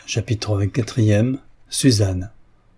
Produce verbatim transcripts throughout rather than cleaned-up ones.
Chapitre vingt-quatrième. Suzanne.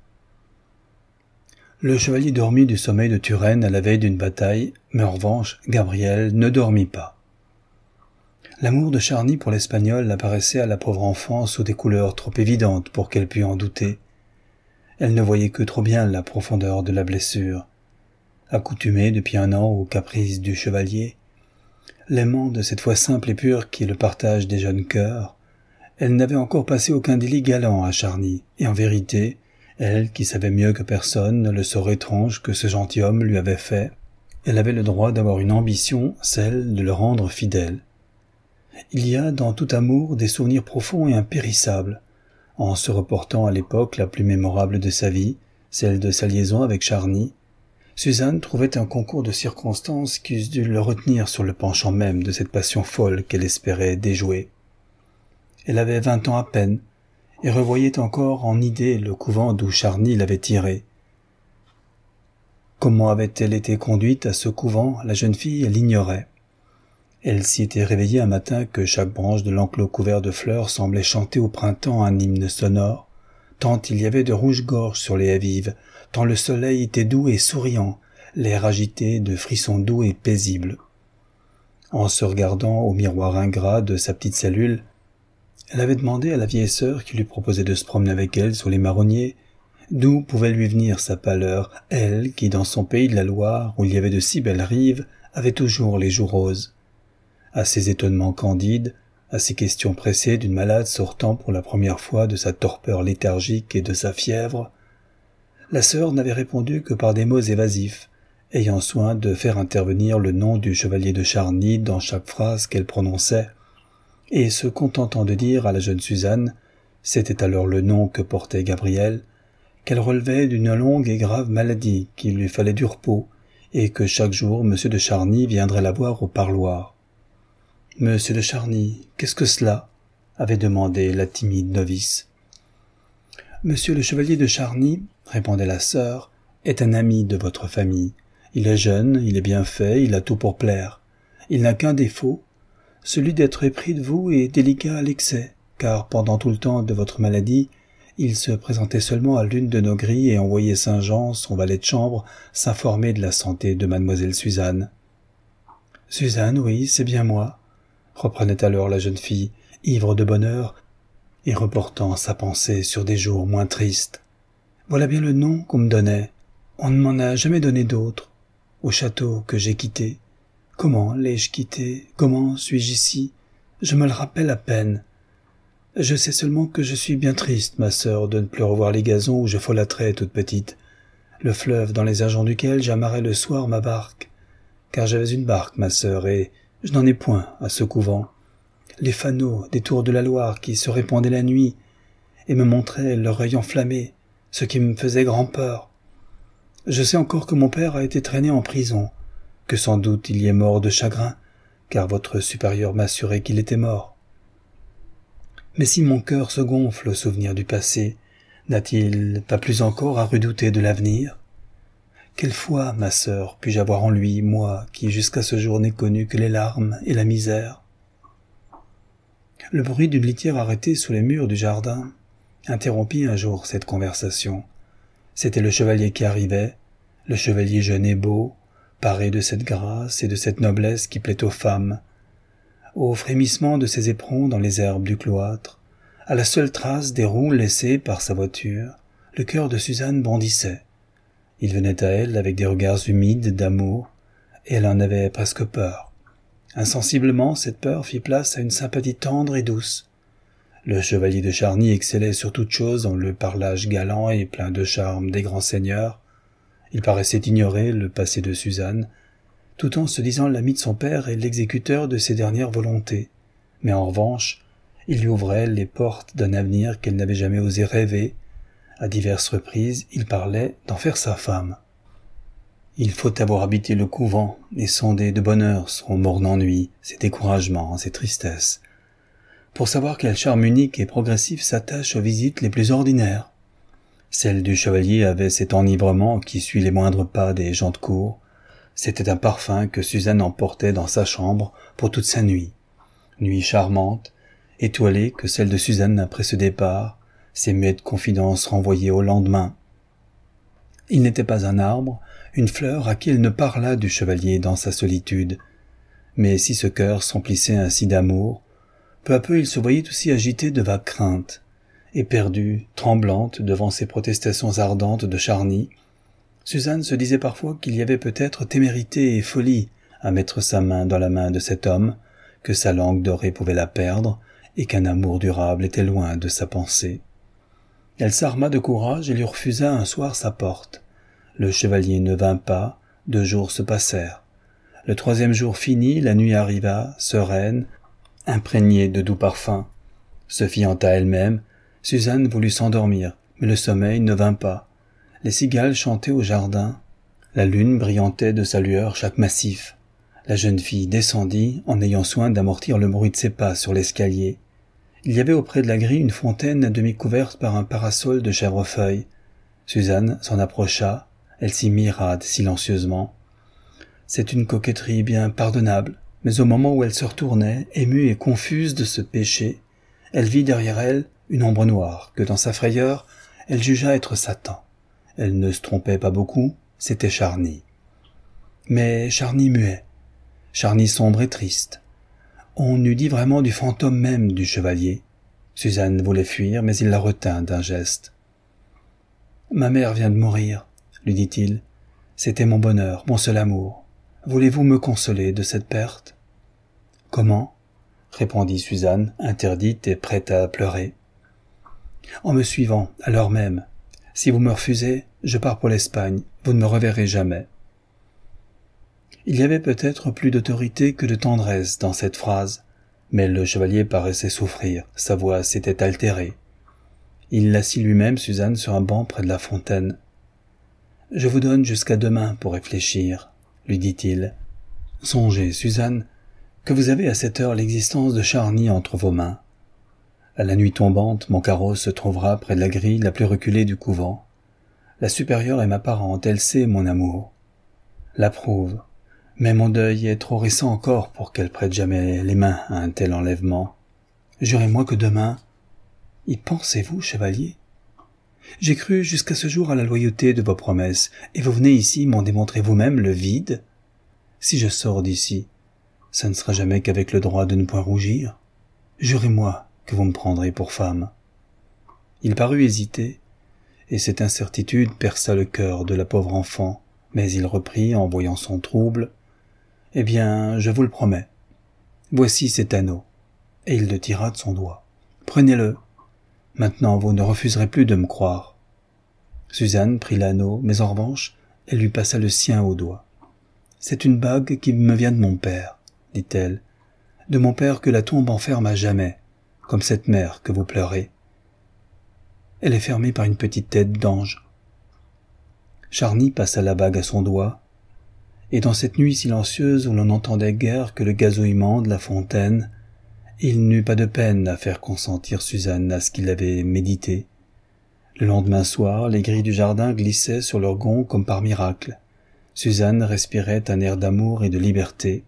Le chevalier dormit du sommeil de Turenne à la veille d'une bataille, mais en revanche, Gabrielle ne dormit pas. L'amour de Charny pour l'Espagnol apparaissait à la pauvre enfant sous des couleurs trop évidentes pour qu'elle pût en douter. Elle ne voyait que trop bien la profondeur de la blessure. Accoutumée depuis un an aux caprices du chevalier, l'aimant de cette foi simple et pure qui est le partage des jeunes cœurs, elle n'avait encore passé aucun délit galant à Charny, et en vérité, elle, qui savait mieux que personne le sort étrange que ce gentilhomme lui avait fait, elle avait le droit d'avoir une ambition, celle de le rendre fidèle. Il y a dans tout amour des souvenirs profonds et impérissables. En se reportant à l'époque la plus mémorable de sa vie, celle de sa liaison avec Charny, Suzanne trouvait un concours de circonstances qui eussent dû le retenir sur le penchant même de cette passion folle qu'elle espérait déjouer. Elle avait vingt ans à peine, et revoyait encore en idée le couvent d'où Charny l'avait tirée. Comment avait-elle été conduite à ce couvent, la jeune fille l'ignorait. Elle s'y était réveillée un matin que chaque branche de l'enclos couvert de fleurs semblait chanter au printemps un hymne sonore, tant il y avait de rouge-gorge sur les haies vives, tant le soleil était doux et souriant, l'air agité de frissons doux et paisibles. En se regardant au miroir ingrat de sa petite cellule, elle avait demandé à la vieille sœur qui lui proposait de se promener avec elle sur les marronniers d'où pouvait lui venir sa pâleur, elle qui, dans son pays de la Loire, où il y avait de si belles rives, avait toujours les joues roses. À ses étonnements candides, à ces questions pressées d'une malade sortant pour la première fois de sa torpeur léthargique et de sa fièvre, la sœur n'avait répondu que par des mots évasifs, ayant soin de faire intervenir le nom du chevalier de Charny dans chaque phrase qu'elle prononçait, et se contentant de dire à la jeune Suzanne, c'était alors le nom que portait Gabrielle, qu'elle relevait d'une longue et grave maladie, qu'il lui fallait du repos, et que chaque jour monsieur de Charny viendrait la voir au parloir. « Monsieur de Charny, qu'est-ce que cela ?» avait demandé la timide novice. « Monsieur le chevalier de Charny, » répondait la sœur, « est un ami de votre famille. Il est jeune, il est bien fait, il a tout pour plaire. Il n'a qu'un défaut, celui d'être épris de vous et délicat à l'excès, car pendant tout le temps de votre maladie, il se présentait seulement à l'une de nos grilles et envoyait Saint-Jean, son valet de chambre, s'informer de la santé de mademoiselle Suzanne. « Suzanne, oui, c'est bien moi, » reprenait alors la jeune fille, ivre de bonheur, et reportant sa pensée sur des jours moins tristes. « Voilà bien le nom qu'on me donnait. On ne m'en a jamais donné d'autre. Au château que j'ai quitté. Comment l'ai-je quitté? Comment suis-je ici? Je me le rappelle à peine. Je sais seulement que je suis bien triste, ma sœur, de ne plus revoir les gazons où je folâtrais toute petite, le fleuve dans les argents duquel j'amarrais le soir ma barque, car j'avais une barque, ma sœur, et je n'en ai point à ce couvent. Les fanaux des tours de la Loire qui se répandaient la nuit et me montraient leur œil enflammé, ce qui me faisait grand peur. Je sais encore que mon père a été traîné en prison, que sans doute il y est mort de chagrin, car votre supérieur m'assurait qu'il était mort. Mais si mon cœur se gonfle au souvenir du passé, n'a-t-il pas plus encore à redouter de l'avenir? Quelle foi, ma sœur, puis-je avoir en lui, moi, qui jusqu'à ce jour n'ai connu que les larmes et la misère? Le bruit d'une litière arrêtée sous les murs du jardin interrompit un jour cette conversation. C'était le chevalier qui arrivait, le chevalier jeune et beau, paré de cette grâce et de cette noblesse qui plaît aux femmes. Au frémissement de ses éperons dans les herbes du cloître, à la seule trace des roues laissées par sa voiture, le cœur de Suzanne bondissait. Il venait à elle avec des regards humides d'amour, et elle en avait presque peur. Insensiblement, cette peur fit place à une sympathie tendre et douce. Le chevalier de Charny excellait sur toute chose dans le parlage galant et plein de charme des grands seigneurs. Il paraissait ignorer le passé de Suzanne, tout en se disant l'ami de son père et l'exécuteur de ses dernières volontés. Mais en revanche, il lui ouvrait les portes d'un avenir qu'elle n'avait jamais osé rêver. À diverses reprises, il parlait d'en faire sa femme. Il faut avoir habité le couvent et sonder de bonne heure son morne ennui, ses découragements, ses tristesses, pour savoir quel charme unique et progressif s'attache aux visites les plus ordinaires. Celle du chevalier avait cet enivrement qui suit les moindres pas des gens de cour. C'était un parfum que Suzanne emportait dans sa chambre pour toute sa nuit. Nuit charmante, étoilée que celle de Suzanne après ce départ, ses muettes confidences renvoyées au lendemain. Il n'était pas un arbre, une fleur à qui elle ne parlât du chevalier dans sa solitude. Mais si ce cœur s'emplissait ainsi d'amour, peu à peu il se voyait aussi agité de vagues craintes, éperdue, tremblante devant ces protestations ardentes de Charny. Suzanne se disait parfois qu'il y avait peut-être témérité et folie à mettre sa main dans la main de cet homme, que sa langue dorée pouvait la perdre, et qu'un amour durable était loin de sa pensée. Elle s'arma de courage et lui refusa un soir sa porte. Le chevalier ne vint pas, deux jours se passèrent. Le troisième jour fini, la nuit arriva, sereine, imprégnée de doux parfums. Se fiant à elle-même, Suzanne voulut s'endormir, mais le sommeil ne vint pas. Les cigales chantaient au jardin. La lune brillantait de sa lueur chaque massif. La jeune fille descendit en ayant soin d'amortir le bruit de ses pas sur l'escalier. Il y avait auprès de la grille une fontaine à demi couverte par un parasol de chèvrefeuille. Suzanne s'en approcha, elle s'y mira silencieusement. C'est une coquetterie bien pardonnable, mais au moment où elle se retournait, émue et confuse de ce péché, elle vit derrière elle une ombre noire que dans sa frayeur, elle jugea être Satan. Elle ne se trompait pas beaucoup, c'était Charny. Mais Charny muet, Charny sombre et triste. On eût dit vraiment du fantôme même du chevalier. Suzanne voulait fuir, mais il la retint d'un geste. « Ma mère vient de mourir, » lui dit-il. « C'était mon bonheur, mon seul amour. Voulez-vous me consoler de cette perte ?»« Comment ?» répondit Suzanne, interdite et prête à pleurer. « En me suivant, à l'heure même. Si vous me refusez, je pars pour l'Espagne, vous ne me reverrez jamais. » Il y avait peut-être plus d'autorité que de tendresse dans cette phrase, mais le chevalier paraissait souffrir, sa voix s'était altérée. Il l'assit lui-même, Suzanne, sur un banc près de la fontaine. « Je vous donne jusqu'à demain pour réfléchir, » lui dit-il. « Songez, Suzanne, que vous avez à cette heure l'existence de Charny entre vos mains. À la nuit tombante, mon carrosse se trouvera près de la grille la plus reculée du couvent. La supérieure est ma parente, elle sait mon amour. L'approuve. Mais mon deuil est trop récent encore pour qu'elle prête jamais les mains à un tel enlèvement. Jurez-moi que demain... Y pensez-vous, chevalier? J'ai cru jusqu'à ce jour à la loyauté de vos promesses, et vous venez ici m'en démontrer vous-même le vide. Si je sors d'ici, ça ne sera jamais qu'avec le droit de ne point rougir. Jurez-moi que vous me prendrez pour femme. » Il parut hésiter, et cette incertitude perça le cœur de la pauvre enfant, mais il reprit en voyant son trouble. « Eh bien, je vous le promets. Voici cet anneau. » Et il le tira de son doigt. « Prenez-le. Maintenant, vous ne refuserez plus de me croire. » Suzanne prit l'anneau, mais en revanche, elle lui passa le sien au doigt. « C'est une bague qui me vient de mon père, » dit-elle, « de mon père que la tombe enferme à jamais, comme cette mère que vous pleurez. Elle est fermée par une petite tête d'ange. » Charny passa la bague à son doigt, et dans cette nuit silencieuse où l'on n'entendait guère que le gazouillement de la fontaine, il n'eut pas de peine à faire consentir Suzanne à ce qu'il avait médité. Le lendemain soir, les grilles du jardin glissaient sur leurs gonds comme par miracle. Suzanne respirait un air d'amour et de liberté.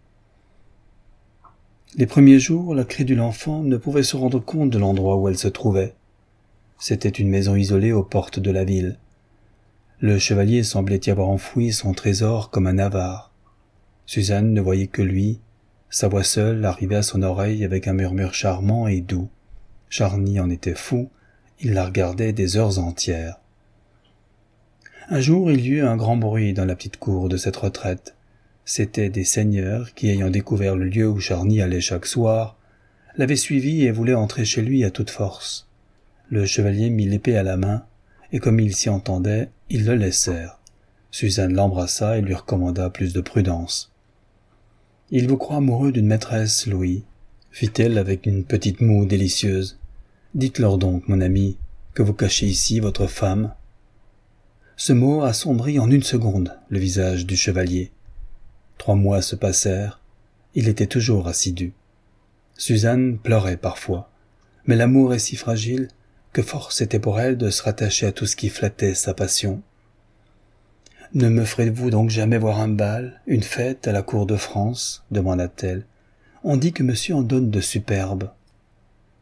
Les premiers jours, la crédule enfant ne pouvait se rendre compte de l'endroit où elle se trouvait. C'était une maison isolée aux portes de la ville. Le chevalier semblait y avoir enfoui son trésor comme un avare. Suzanne ne voyait que lui. Sa voix seule arrivait à son oreille avec un murmure charmant et doux. Charny en était fou, il la regardait des heures entières. Un jour, il y eut un grand bruit dans la petite cour de cette retraite. C'étaient des seigneurs qui, ayant découvert le lieu où Charny allait chaque soir, l'avaient suivi et voulaient entrer chez lui à toute force. Le chevalier mit l'épée à la main, et comme il s'y entendait, ils le laissèrent. Suzanne l'embrassa et lui recommanda plus de prudence. « Il vous croit amoureux d'une maîtresse, Louis, » fit-elle avec une petite moue délicieuse. « Dites-leur donc, mon ami, que vous cachez ici votre femme. » Ce mot assombrit en une seconde le visage du chevalier. Trois mois se passèrent, il était toujours assidu. Suzanne pleurait parfois, mais l'amour est si fragile que force était pour elle de se rattacher à tout ce qui flattait sa passion. « Ne me ferez-vous donc jamais voir un bal, une fête à la cour de France ?» demanda-t-elle. « On dit que monsieur en donne de superbes. »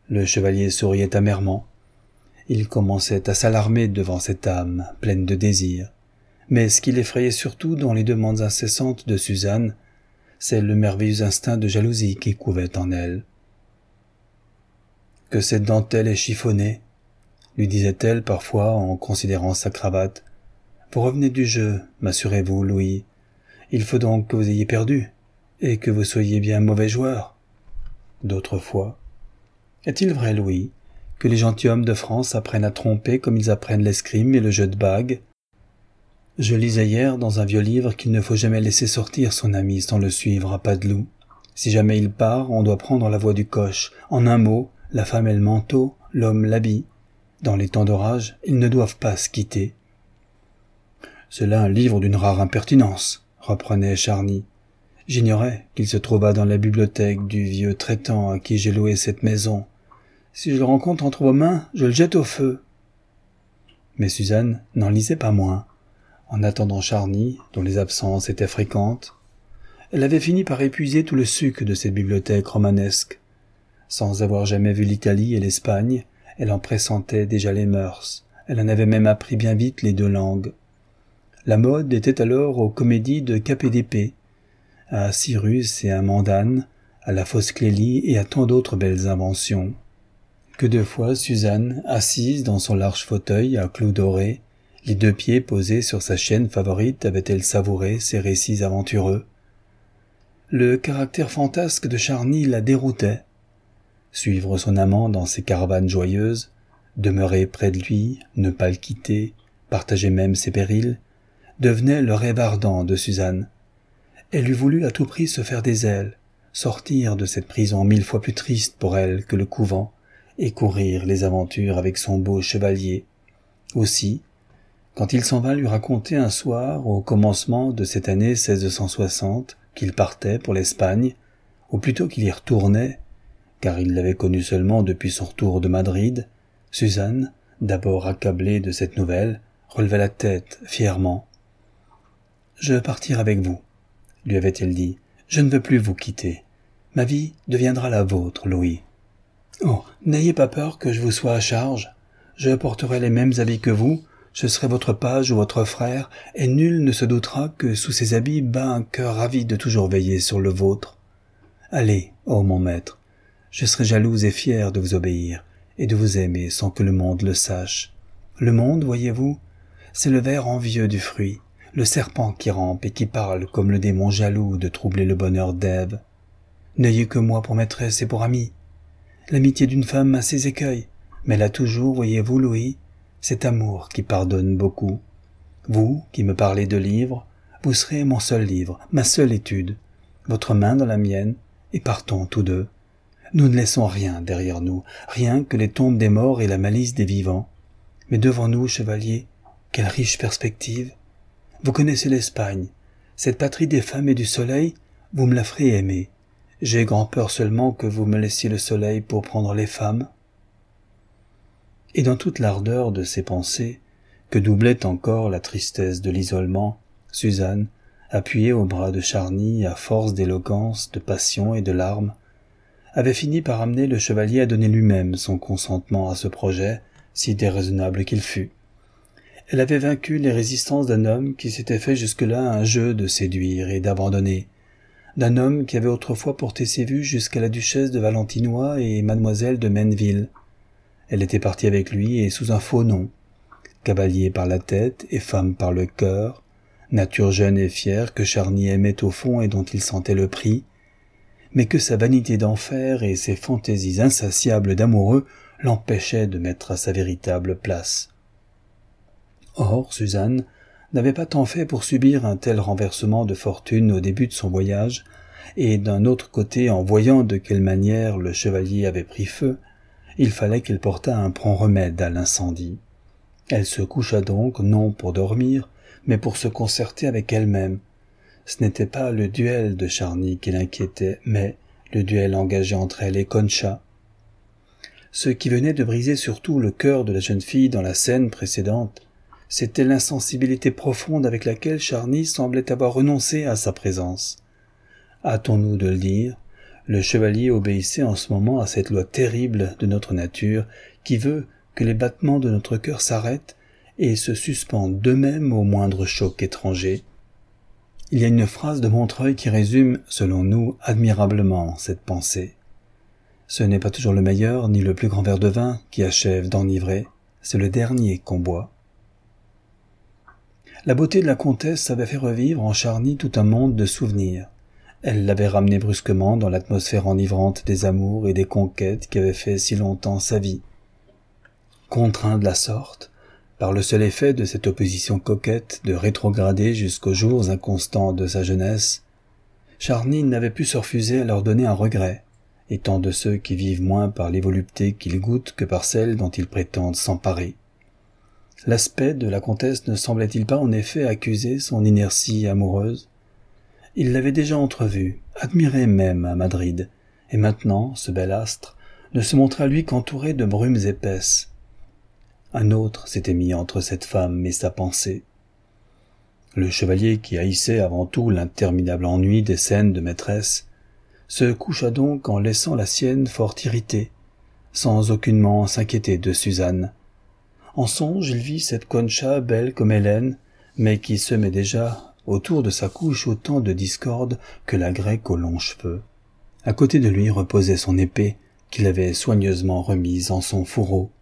Le chevalier souriait amèrement. Il commençait à s'alarmer devant cette âme pleine de désir. Mais ce qui l'effrayait surtout dans les demandes incessantes de Suzanne, c'est le merveilleux instinct de jalousie qui couvait en elle. « Que cette dentelle est chiffonnée !» lui disait-elle parfois en considérant sa cravate. « Vous revenez du jeu, m'assurez-vous, Louis. Il faut donc que vous ayez perdu, et que vous soyez bien mauvais joueur. » D'autres fois. « Est-il vrai, Louis, que les gentilshommes de France apprennent à tromper comme ils apprennent l'escrime et le jeu de bague ? Je lisais hier dans un vieux livre qu'il ne faut jamais laisser sortir son ami sans le suivre à pas de loup. Si jamais il part, on doit prendre la voie du coche. En un mot, la femme est le manteau, l'homme l'habit. Dans les temps d'orage, ils ne doivent pas se quitter. »« C'est là un livre d'une rare impertinence, » reprenait Charny. « J'ignorais qu'il se trouvât dans la bibliothèque du vieux traitant à qui j'ai loué cette maison. Si je le rencontre entre vos mains, je le jette au feu. » Mais Suzanne n'en lisait pas moins. En attendant Charny, dont les absences étaient fréquentes, elle avait fini par épuiser tout le suc de cette bibliothèque romanesque. Sans avoir jamais vu l'Italie et l'Espagne, elle en pressentait déjà les mœurs. Elle en avait même appris bien vite les deux langues. La mode était alors aux comédies de Cap et d'Épée, à Cyrus et à Mandane, à la Fausse Clélie et à tant d'autres belles inventions. Que de fois Suzanne, assise dans son large fauteuil à clous dorés, les deux pieds posés sur sa chienne favorite, avait-elle savouré ces récits aventureux. Le caractère fantasque de Charny la déroutait. Suivre son amant dans ses caravanes joyeuses, demeurer près de lui, ne pas le quitter, partager même ses périls, devenait le rêve ardent de Suzanne. Elle eût voulu à tout prix se faire des ailes, sortir de cette prison mille fois plus triste pour elle que le couvent, et courir les aventures avec son beau chevalier. Aussi, quand il s'en vint lui raconter un soir, au commencement de cette année seize cent soixante, qu'il partait pour l'Espagne, ou plutôt qu'il y retournait, car il l'avait connu seulement depuis son retour de Madrid, Suzanne, d'abord accablée de cette nouvelle, releva la tête fièrement. « Je partirai avec vous, » lui avait-elle dit. « Je ne veux plus vous quitter. Ma vie deviendra la vôtre, Louis. Oh, n'ayez pas peur que je vous sois à charge. Je porterai les mêmes habits que vous, je serai votre page ou votre frère, et nul ne se doutera que sous ces habits bat un cœur ravi de toujours veiller sur le vôtre. Allez, ô mon maître, je serai jalouse et fière de vous obéir, et de vous aimer sans que le monde le sache. Le monde, voyez-vous, c'est le ver envieux du fruit, le serpent qui rampe et qui parle comme le démon jaloux de troubler le bonheur d'Ève. N'ayez que moi pour maîtresse et pour amie. L'amitié d'une femme a ses écueils, mais elle a toujours, voyez-vous, Louis, cet amour qui pardonne beaucoup. Vous, qui me parlez de livres, vous serez mon seul livre, ma seule étude, votre main dans la mienne, et partons tous deux. Nous ne laissons rien derrière nous, rien que les tombes des morts et la malice des vivants. Mais devant nous, chevalier, quelle riche perspective! Vous connaissez l'Espagne, cette patrie des femmes et du soleil, vous me la ferez aimer. J'ai grand peur seulement que vous me laissiez le soleil pour prendre les femmes. » Et dans toute l'ardeur de ses pensées, que doublait encore la tristesse de l'isolement, Suzanne, appuyée au bras de Charny à force d'éloquence, de passion et de larmes, avait fini par amener le chevalier à donner lui-même son consentement à ce projet, si déraisonnable qu'il fût. Elle avait vaincu les résistances d'un homme qui s'était fait jusque-là un jeu de séduire et d'abandonner, d'un homme qui avait autrefois porté ses vues jusqu'à la duchesse de Valentinois et mademoiselle de Menneville. Elle était partie avec lui et sous un faux nom, cavalier par la tête et femme par le cœur, nature jeune et fière que Charny aimait au fond et dont il sentait le prix, mais que sa vanité d'enfer et ses fantaisies insatiables d'amoureux l'empêchaient de mettre à sa véritable place. Or, Suzanne n'avait pas tant fait pour subir un tel renversement de fortune au début de son voyage, et d'un autre côté, en voyant de quelle manière le chevalier avait pris feu, il fallait qu'elle portât un prompt remède à l'incendie. Elle se coucha donc, non pour dormir, mais pour se concerter avec elle-même. Ce n'était pas le duel de Charny qui l'inquiétait, mais le duel engagé entre elle et Concha. Ce qui venait de briser surtout le cœur de la jeune fille dans la scène précédente, c'était l'insensibilité profonde avec laquelle Charny semblait avoir renoncé à sa présence. Hâtons-nous de le dire, Le chevalier obéissait en ce moment à cette loi terrible de notre nature qui veut que les battements de notre cœur s'arrêtent et se suspendent d'eux-mêmes au moindre choc étranger. Il y a une phrase de Montreuil qui résume, selon nous, admirablement cette pensée. Ce n'est pas toujours le meilleur ni le plus grand verre de vin qui achève d'enivrer, c'est le dernier qu'on boit. La beauté de la comtesse avait fait revivre en Charny tout un monde de souvenirs. Elle l'avait ramené brusquement dans l'atmosphère enivrante des amours et des conquêtes qui avaient fait si longtemps sa vie. Contraint de la sorte, par le seul effet de cette opposition coquette de rétrograder jusqu'aux jours inconstants de sa jeunesse, Charny n'avait pu se refuser à leur donner un regret, étant de ceux qui vivent moins par les voluptés qu'ils goûtent que par celles dont ils prétendent s'emparer. L'aspect de la comtesse ne semblait-il pas en effet accuser son inertie amoureuse ? Il l'avait déjà entrevue, admirée même à Madrid, et maintenant, ce bel astre, ne se montrait à lui qu'entouré de brumes épaisses. Un autre s'était mis entre cette femme et sa pensée. Le chevalier, qui haïssait avant tout l'interminable ennui des scènes de maîtresse, se coucha donc en laissant la sienne fort irritée, sans aucunement s'inquiéter de Suzanne. En songe, il vit cette Concha belle comme Hélène, mais qui semait déjà autour de sa couche autant de discorde que la grecque aux longs cheveux. À côté de lui reposait son épée, qu'il avait soigneusement remise en son fourreau.